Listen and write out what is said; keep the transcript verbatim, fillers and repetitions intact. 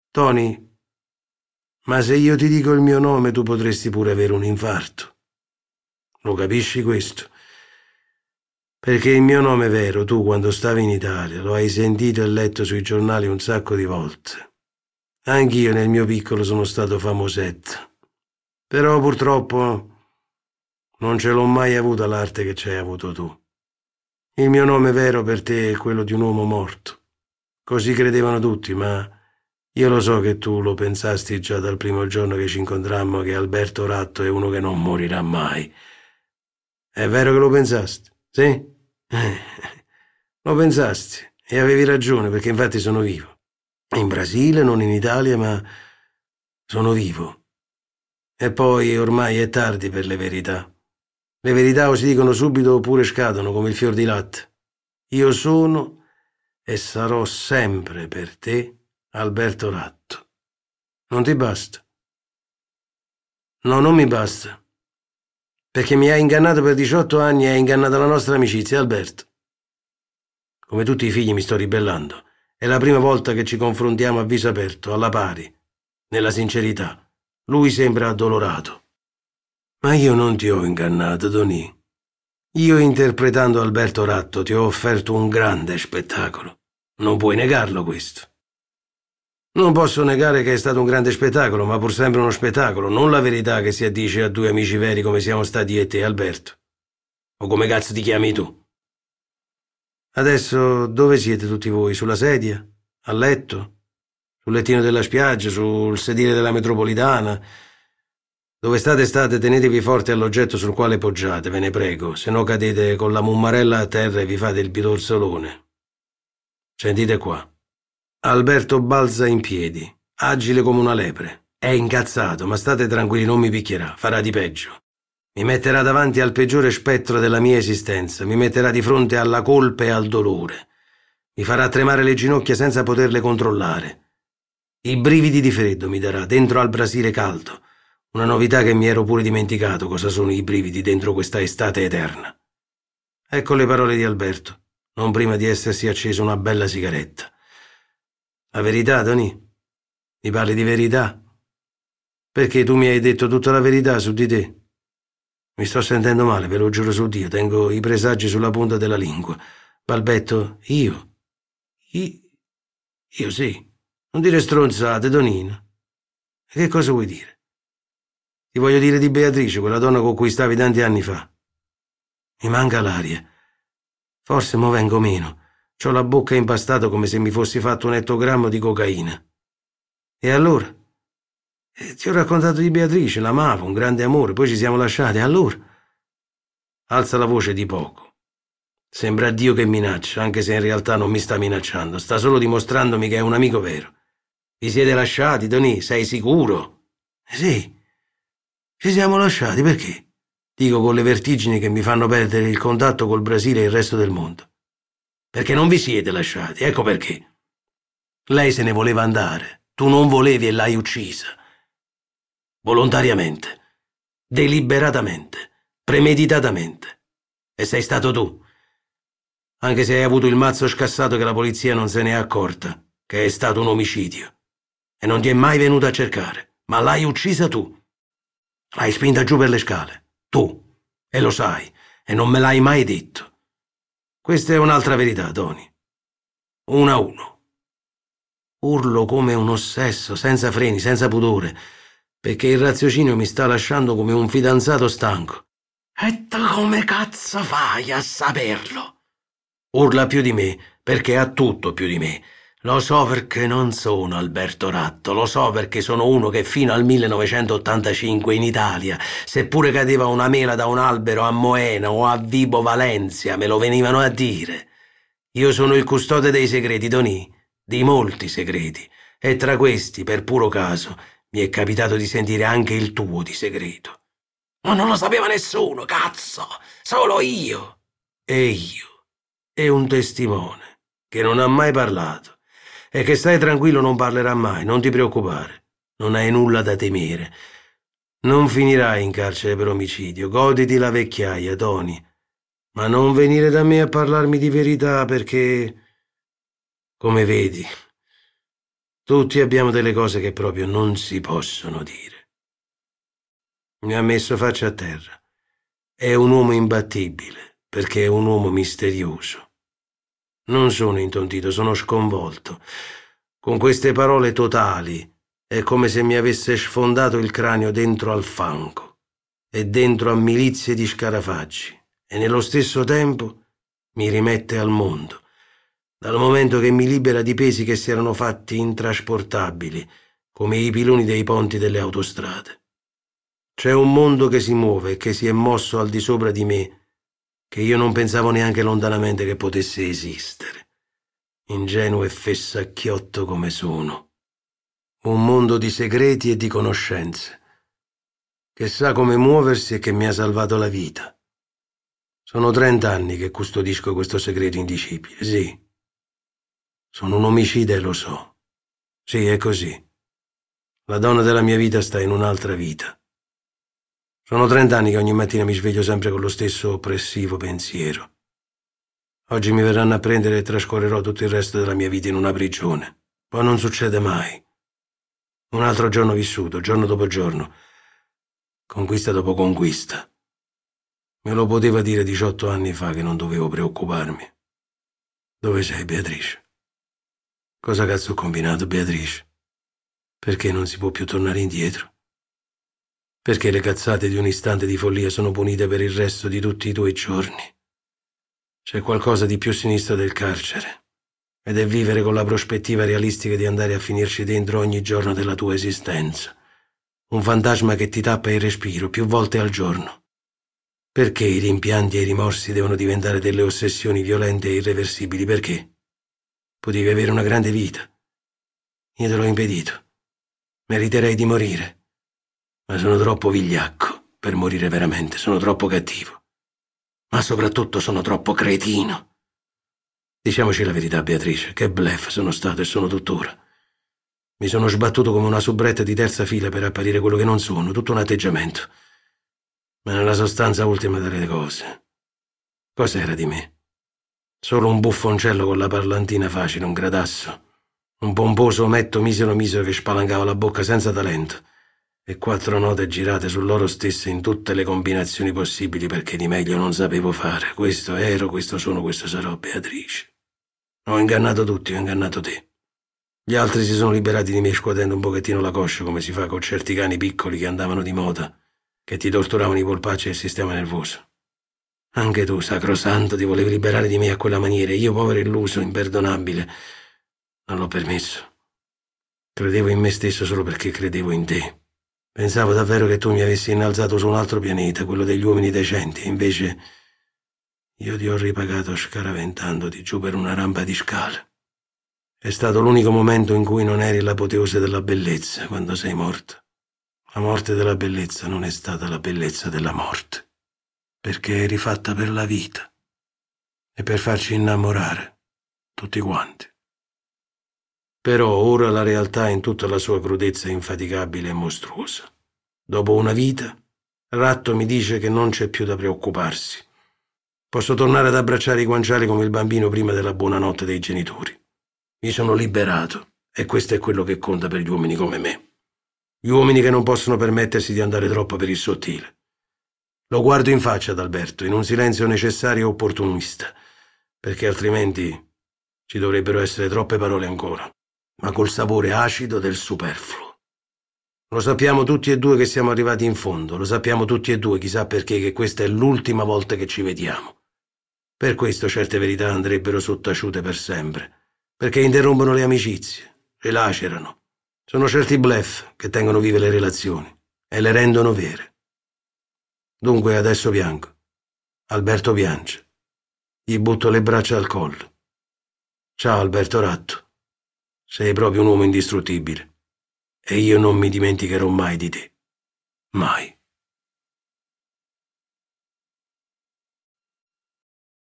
Tony, ma se io ti dico il mio nome tu potresti pure avere un infarto. Lo capisci questo? Perché il mio nome vero, tu quando stavi in Italia, lo hai sentito e letto sui giornali un sacco di volte. Anch'io nel mio piccolo sono stato famosetto. Però purtroppo non ce l'ho mai avuta l'arte che ci hai avuto tu. Il mio nome vero per te è quello di un uomo morto. Così credevano tutti, ma io lo so che tu lo pensasti già dal primo giorno che ci incontrammo, che Alberto Ratto è uno che non morirà mai. È vero che lo pensasti? Sì? Eh, lo pensasti e avevi ragione, perché infatti sono vivo. In Brasile, non in Italia, ma sono vivo. E poi ormai è tardi per le verità. Le verità o si dicono subito oppure scadono come il fior di latte. Io sono e sarò sempre per te Alberto Ratto. Non ti basta? No, non mi basta. Perché mi hai ingannato per diciotto anni e hai ingannato la nostra amicizia, Alberto. Come tutti i figli mi sto ribellando. È la prima volta che ci confrontiamo a viso aperto, alla pari, nella sincerità. Lui sembra addolorato. Ma io non ti ho ingannato, Tony. Io, interpretando Alberto Ratto, ti ho offerto un grande spettacolo. Non puoi negarlo questo. Non posso negare che è stato un grande spettacolo, ma pur sempre uno spettacolo, non la verità che si addice a due amici veri come siamo stati io e te, Alberto. O come cazzo ti chiami tu? Adesso dove siete tutti voi? Sulla sedia? A letto? Sul lettino della spiaggia? Sul sedile della metropolitana? Dove state state, tenetevi forte all'oggetto sul quale poggiate, ve ne prego, se no cadete con la mummarella a terra e vi fate il bidorzolone. Sentite qua. Alberto balza in piedi, agile come una lepre. È incazzato, ma state tranquilli, non mi picchierà, farà di peggio. Mi metterà davanti al peggiore spettro della mia esistenza, mi metterà di fronte alla colpa e al dolore. Mi farà tremare le ginocchia senza poterle controllare. I brividi di freddo mi darà, dentro al Brasile caldo. Una novità che mi ero pure dimenticato cosa sono i brividi dentro questa estate eterna. Ecco le parole di Alberto, non prima di essersi acceso una bella sigaretta. La verità, Tony? Mi parli di verità? Perché tu mi hai detto tutta la verità su di te. Mi sto sentendo male, ve lo giuro su Dio, tengo i presagi sulla punta della lingua. Balbetto, io? Io, io sì. Non dire stronzate, Tonino. Che cosa vuoi dire? Ti voglio dire di Beatrice, quella donna con cui stavi tanti anni fa. Mi manca l'aria. Forse mo vengo meno. C'ho la bocca impastata come se mi fossi fatto un ettogrammo di cocaina. E allora? Eh, ti ho raccontato di Beatrice, l'amavo, un grande amore, poi ci siamo lasciati. E allora? Alza la voce di poco. Sembra Dio che minaccia, anche se in realtà non mi sta minacciando. Sta solo dimostrandomi che è un amico vero. Vi siete lasciati, Tony? Sei sicuro? Sì. Ci siamo lasciati, perché? Dico con le vertigini che mi fanno perdere il contatto col Brasile e il resto del mondo. Perché non vi siete lasciati, ecco perché. Lei se ne voleva andare, tu non volevi e l'hai uccisa. Volontariamente, deliberatamente, premeditatamente. E sei stato tu. Anche se hai avuto il mazzo scassato che la polizia non se ne è accorta, che è stato un omicidio. E non ti è mai venuta a cercare, ma l'hai uccisa tu. L'hai spinta giù per le scale, tu, e lo sai, e non me l'hai mai detto. Questa è un'altra verità, Tony. Uno a uno. Urlo come un ossesso, senza freni, senza pudore, perché il raziocinio mi sta lasciando come un fidanzato stanco. E tu come cazzo fai a saperlo? Urla più di me, perché ha tutto più di me. Lo so perché non sono Alberto Ratto, lo so perché sono uno che fino al millenovecentottantacinque in Italia, seppure cadeva una mela da un albero a Moena o a Vibo Valencia, me lo venivano a dire. Io sono il custode dei segreti, Tony, di molti segreti, e tra questi, per puro caso, mi è capitato di sentire anche il tuo di segreto. Ma non lo sapeva nessuno, cazzo, solo io. E io. E un testimone, che non ha mai parlato. E che stai tranquillo non parlerà mai, non ti preoccupare. Non hai nulla da temere. Non finirai in carcere per omicidio. Goditi la vecchiaia, Tony. Ma non venire da me a parlarmi di verità perché, come vedi, Tutti abbiamo delle cose che proprio non si possono dire. Mi ha messo faccia a terra. È un uomo imbattibile, perché è un uomo misterioso. Non sono intontito, sono sconvolto. Con queste parole totali è come se mi avesse sfondato il cranio dentro al fango e dentro a milizie di scarafaggi, e nello stesso tempo mi rimette al mondo, dal momento che mi libera di pesi che si erano fatti intrasportabili, come i piloni dei ponti delle autostrade. C'è un mondo che si muove e che si è mosso al di sopra di me, che io non pensavo neanche lontanamente che potesse esistere, ingenuo e fessacchiotto come sono. Un mondo di segreti e di conoscenze, che sa come muoversi e che mi ha salvato la vita. Sono trent'anni che custodisco questo segreto indicibile, sì. Sono un omicida e lo so. Sì, è così. La donna della mia vita sta in un'altra vita. Sono trent'anni che ogni mattina mi sveglio sempre con lo stesso oppressivo pensiero. Oggi mi verranno a prendere e trascorrerò tutto il resto della mia vita in una prigione. Poi non succede mai. Un altro giorno vissuto, giorno dopo giorno. Conquista dopo conquista. Me lo poteva dire diciotto anni fa che non dovevo preoccuparmi. Dove sei, Beatrice? Cosa cazzo ho combinato, Beatrice? Perché non si può più tornare indietro? Perché le cazzate di un istante di follia sono punite per il resto di tutti i tuoi giorni? C'è qualcosa di più sinistro del carcere, ed è vivere con la prospettiva realistica di andare a finirci dentro ogni giorno della tua esistenza. Un fantasma che ti tappa il respiro più volte al giorno. Perché i rimpianti e i rimorsi devono diventare delle ossessioni violente e irreversibili? Perché? Potevi avere una grande vita. Io te l'ho impedito. Meriterei di morire. Ma sono troppo vigliacco per morire veramente. Sono troppo cattivo. Ma soprattutto sono troppo cretino. Diciamoci la verità, Beatrice. Che bluff sono stato e sono tuttora. Mi sono sbattuto come una soubrette di terza fila per apparire quello che non sono. Tutto un atteggiamento. Ma nella sostanza ultima delle cose. Cos'era di me? Solo un buffoncello con la parlantina facile, un gradasso, un pomposo ometto misero misero che spalancava la bocca senza talento, e quattro note girate su loro stesse in tutte le combinazioni possibili perché di meglio non sapevo fare. Questo ero, questo sono, questo sarò, Beatrice. Ho ingannato tutti, ho ingannato te. Gli altri si sono liberati di me scuotendo un pochettino la coscia, come si fa con certi cani piccoli che andavano di moda, che ti torturavano i polpacci e il sistema nervoso. Anche tu, sacrosanto, ti volevi liberare di me a quella maniera, e io, povero illuso, imperdonabile, non l'ho permesso. Credevo in me stesso solo perché credevo in te. Pensavo davvero che tu mi avessi innalzato su un altro pianeta, quello degli uomini decenti, e invece io ti ho ripagato scaraventandoti giù per una rampa di scale. È stato l'unico momento in cui non eri l'apoteose della bellezza, quando sei morto. La morte della bellezza non è stata la bellezza della morte. Perché eri fatta per la vita e per farci innamorare, tutti quanti. Però ora la realtà in tutta la sua crudezza infaticabile e mostruosa. Dopo una vita, Ratto mi dice che non c'è più da preoccuparsi. Posso tornare ad abbracciare i guanciali come il bambino prima della buonanotte dei genitori. Mi sono liberato, e questo è quello che conta per gli uomini come me. Gli uomini che non possono permettersi di andare troppo per il sottile. Lo guardo in faccia ad Alberto, in un silenzio necessario e opportunista, perché altrimenti ci dovrebbero essere troppe parole ancora, ma col sapore acido del superfluo. Lo sappiamo tutti e due che siamo arrivati in fondo, lo sappiamo tutti e due, chissà perché, che questa è l'ultima volta che ci vediamo. Per questo certe verità andrebbero sottaciute per sempre, perché interrompono le amicizie, le lacerano. Sono certi bluff che tengono vive le relazioni e le rendono vere. Dunque adesso piango. Alberto piange. Gli butto le braccia al collo. Ciao Alberto Ratto. Sei proprio un uomo indistruttibile. E io non mi dimenticherò mai di te. Mai.